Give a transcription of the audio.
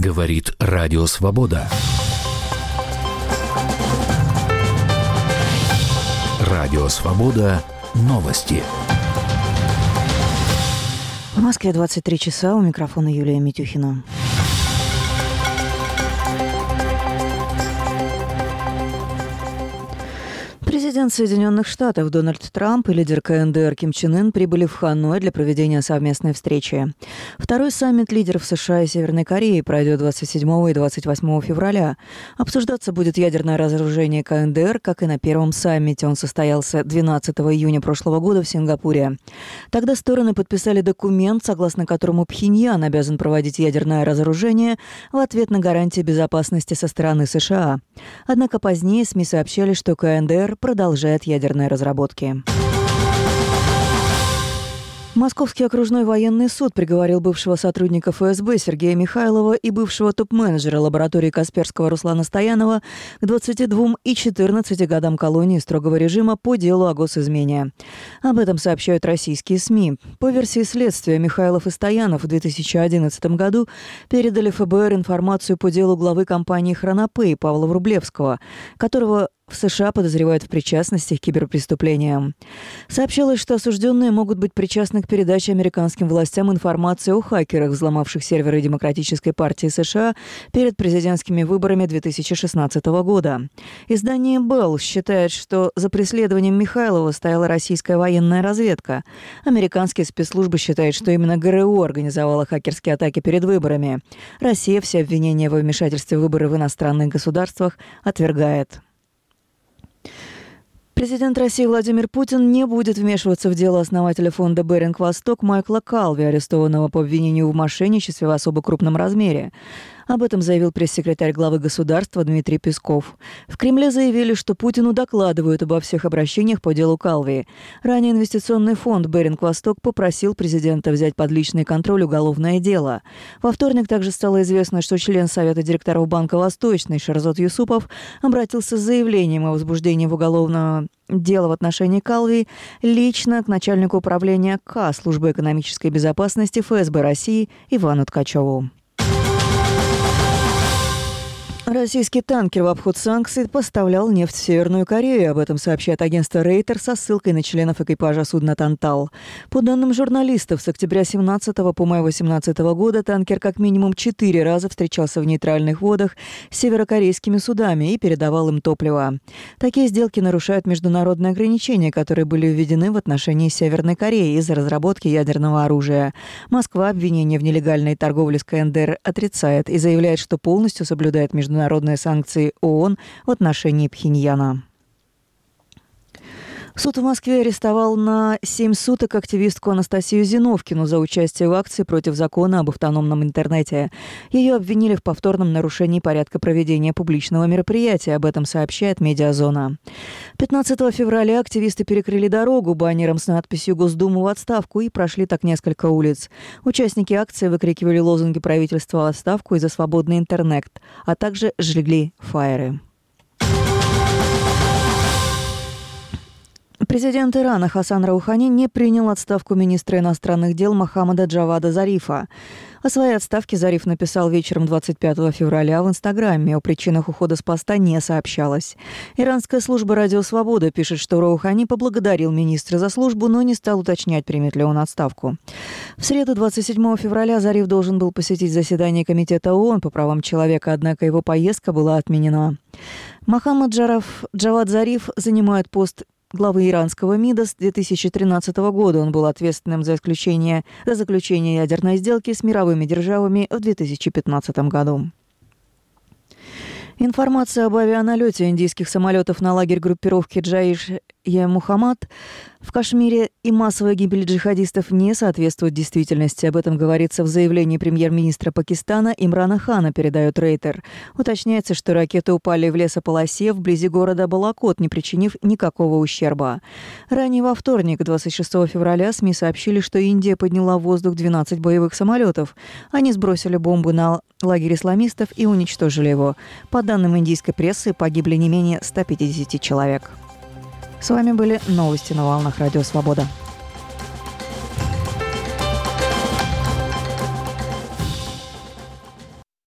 Говорит Радио Свобода. Радио Свобода. Новости. В Москве 23 часа. У микрофона Юлия Митюхина. Президент Соединенных Штатов Дональд Трамп и лидер КНДР Ким Чен Ын прибыли в Ханой для проведения совместной встречи. Второй саммит лидеров США и Северной Кореи пройдет 27 и 28 февраля. Обсуждаться будет ядерное разоружение КНДР, как и на первом саммите. Он состоялся 12 июня прошлого года в Сингапуре. Тогда стороны подписали документ, согласно которому Пхеньян обязан проводить ядерное разоружение в ответ на гарантии безопасности со стороны США. Однако позднее СМИ сообщали, что КНДР продолжает ядерные разработки. Московский окружной военный суд приговорил бывшего сотрудника ФСБ Сергея Михайлова и бывшего топ-менеджера лаборатории Касперского Руслана Стоянова к 22 и 14 годам колонии строгого режима по делу о госизмене. Об этом сообщают российские СМИ. По версии следствия, Михайлов и Стоянов в 2011 году передали ФБР информацию по делу главы компании «Хронопэй» Павла Врублевского, которого в США подозревают в причастности к киберпреступлениям. Сообщалось, что осужденные могут быть причастны к передаче американским властям информации о хакерах, взломавших серверы Демократической партии США перед президентскими выборами 2016 года. Издание Белл считает, что за преследованием Михайлова стояла российская военная разведка. Американские спецслужбы считают, что именно ГРУ организовала хакерские атаки перед выборами. Россия все обвинения во вмешательстве в выборы в иностранных государствах отвергает. Президент России Владимир Путин не будет вмешиваться в дело основателя фонда «Беринг-Восток» Майкла Калви, арестованного по обвинению в мошенничестве в особо крупном размере. Об этом заявил пресс-секретарь главы государства Дмитрий Песков. В Кремле заявили, что Путину докладывают обо всех обращениях по делу Калви. Ранее инвестиционный фонд «Беринг-Восток» попросил президента взять под личный контроль уголовное дело. Во вторник также стало известно, что член Совета директоров Банка Восточный Шерзот Юсупов обратился с заявлением о возбуждении в уголовное дело в отношении Калви лично к начальнику управления К Службы экономической безопасности ФСБ России Ивану Ткачеву. Российский танкер в обход санкций поставлял нефть в Северную Корею. Об этом сообщает агентство Рейтер со ссылкой на членов экипажа судна «Тантал». По данным журналистов, с октября 2017 по май 2018 года танкер как минимум 4 раза встречался в нейтральных водах с северокорейскими судами и передавал им топливо. Такие сделки нарушают международные ограничения, которые были введены в отношении Северной Кореи из-за разработки ядерного оружия. Москва обвинение в нелегальной торговле с КНДР отрицает и заявляет, что полностью соблюдает международные санкции ООН в отношении Пхеньяна. Суд в Москве арестовал на 7 суток активистку Анастасию Зиновкину за участие в акции против закона об автономном интернете. Ее обвинили в повторном нарушении порядка проведения публичного мероприятия. Об этом сообщает «Медиазона». 15 февраля активисты перекрыли дорогу баннером с надписью «Госдуму в отставку» и прошли так несколько улиц. Участники акции выкрикивали лозунги правительства в отставку и за свободный интернет, а также жгли фаеры. Президент Ирана Хасан Роухани не принял отставку министра иностранных дел Мохаммада Джавада Зарифа. О своей отставке Зариф написал вечером 25 февраля в Инстаграме. О причинах ухода с поста не сообщалось. Иранская служба «Радио Свобода» пишет, что Роухани поблагодарил министра за службу, но не стал уточнять, примет ли он отставку. В среду 27 февраля Зариф должен был посетить заседание Комитета ООН по правам человека, однако его поездка была отменена. Мохаммад Джавад Зариф занимает пост главы иранского МИДа с 2013 года. Он был ответственным за заключение ядерной сделки с мировыми державами в 2015 году. Информация об авианалете индийских самолетов на лагерь группировки Джайш-е-Мухаммад в Кашмире и массовой гибели джихадистов не соответствует действительности. Об этом говорится в заявлении премьер-министра Пакистана Имрана Хана, передает Рейтер. Уточняется, что ракеты упали в лесополосе вблизи города Балакот, не причинив никакого ущерба. Ранее во вторник, 26 февраля, СМИ сообщили, что Индия подняла в воздух 12 боевых самолетов. Они сбросили бомбы на лагерь исламистов и уничтожили его. По данным индийской прессы, погибли не менее 150 человек. С вами были новости на волнах Радио Свобода.